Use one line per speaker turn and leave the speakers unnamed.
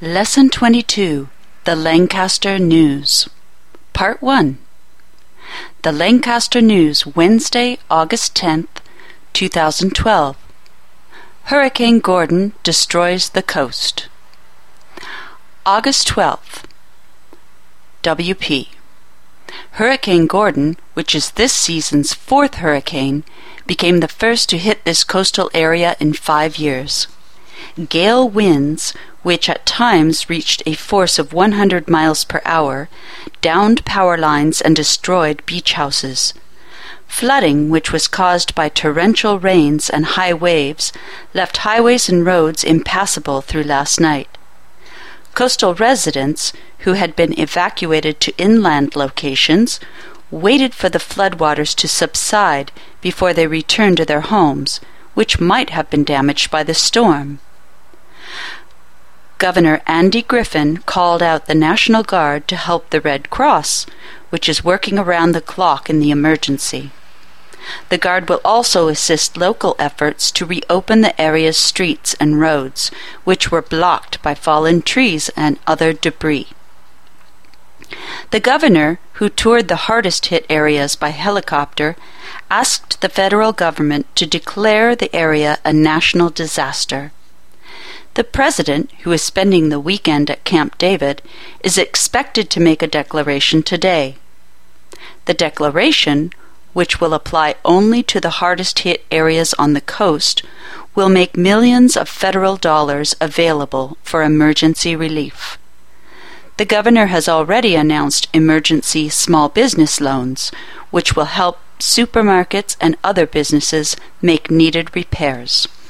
Lesson 22, The Lancaster News. Part 1. The Lancaster News, Wednesday, August 10th, 2012. Hurricane Gordon destroys the coast. August 12th. WP. Hurricane Gordon, which is this season's fourth hurricane, became the first to hit this coastal area in 5 years. Gale winds, which at times reached a force of 100 miles per hour, downed power lines and destroyed beach houses. Flooding, which was caused by torrential rains and high waves, left highways and roads impassable through last night. Coastal residents, who had been evacuated to inland locations, waited for the floodwaters to subside before they returned to their homes, which might have been damaged by the storm. Governor Andy Griffin called out the National Guard to help the Red Cross, which is working around the clock in the emergency. The Guard will also assist local efforts to reopen the area's streets and roads, which were blocked by fallen trees and other debris. The governor, who toured the hardest-hit areas by helicopter, asked the federal government to declare the area a national disaster. The president, who is spending the weekend at Camp David, is expected to make a declaration today. The declaration, which will apply only to the hardest-hit areas on the coast, will make millions of federal dollars available for emergency relief. The governor has already announced emergency small business loans, which will help supermarkets and other businesses make needed repairs.